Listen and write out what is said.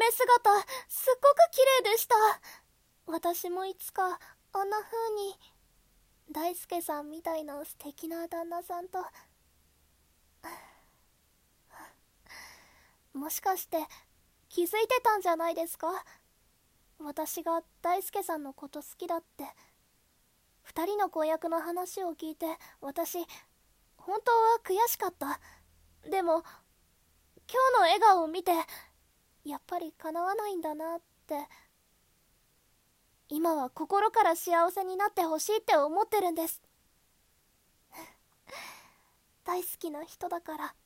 姿すっごく綺麗でした。私もいつかあんな風に大輔さんみたいな素敵な旦那さんと。もしかして気づいてたんじゃないですか？私が大輔さんのこと好きだって。二人の婚約の話を聞いて私本当は悔しかった。でも今日の笑顔を見てやっぱり叶わないんだなって。今は心から幸せになってほしいって思ってるんです。大好きな人だから。